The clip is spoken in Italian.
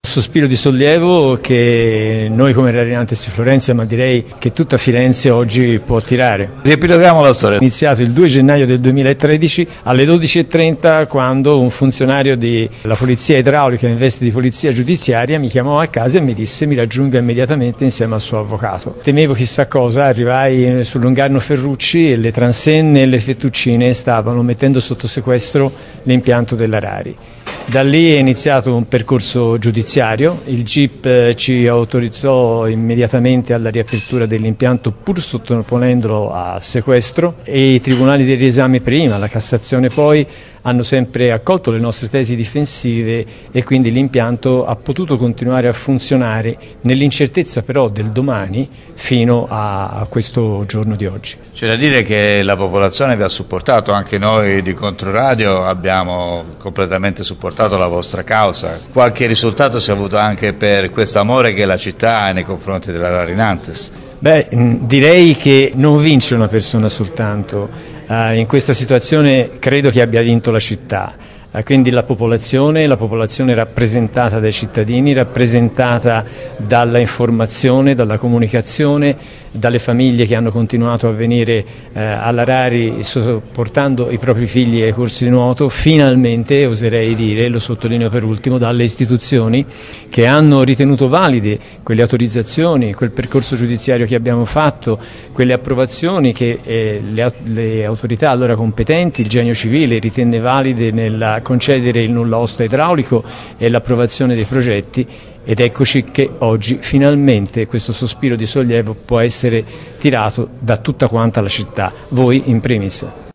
Sospiro di sollievo che noi come Rariantes Florentia, ma direi che tutta Firenze oggi può tirare. Riepiloghiamo la storia. È iniziato il 2 gennaio del 2013 alle 12:30, quando un funzionario della polizia idraulica in veste di polizia giudiziaria mi chiamò a casa e mi disse: mi raggiunga immediatamente insieme al suo avvocato. Temevo chissà cosa, arrivai sul Lungarno Ferrucci e le transenne e le fettuccine stavano mettendo sotto sequestro l'impianto della Rari. Da lì è iniziato un percorso giudiziario, il GIP ci autorizzò immediatamente alla riapertura dell'impianto pur sottoponendolo a sequestro, e i tribunali del riesame prima, la Cassazione poi, hanno sempre accolto le nostre tesi difensive e quindi l'impianto ha potuto continuare a funzionare nell'incertezza però del domani fino a questo giorno di oggi. C'è da dire che la popolazione vi ha supportato, anche noi di Controradio abbiamo completamente supportato la vostra causa. Qualche risultato si è avuto anche per questo amore che la città ha nei confronti della Rariantes? Direi che non vince una persona soltanto. In questa situazione credo che abbia vinto la città, quindi la popolazione rappresentata dai cittadini, rappresentata dalla informazione, dalla comunicazione, dalle famiglie che hanno continuato a venire alla Rari portando i propri figli ai corsi di nuoto, finalmente oserei dire, lo sottolineo per ultimo, dalle istituzioni che hanno ritenuto valide quelle autorizzazioni, quel percorso giudiziario che abbiamo fatto, quelle approvazioni che le autorità allora competenti, il Genio Civile, ritenne valide nel concedere il nulla osta idraulico e l'approvazione dei progetti. Ed eccoci che oggi finalmente questo sospiro di sollievo può essere tirato da tutta quanta la città, voi in primis.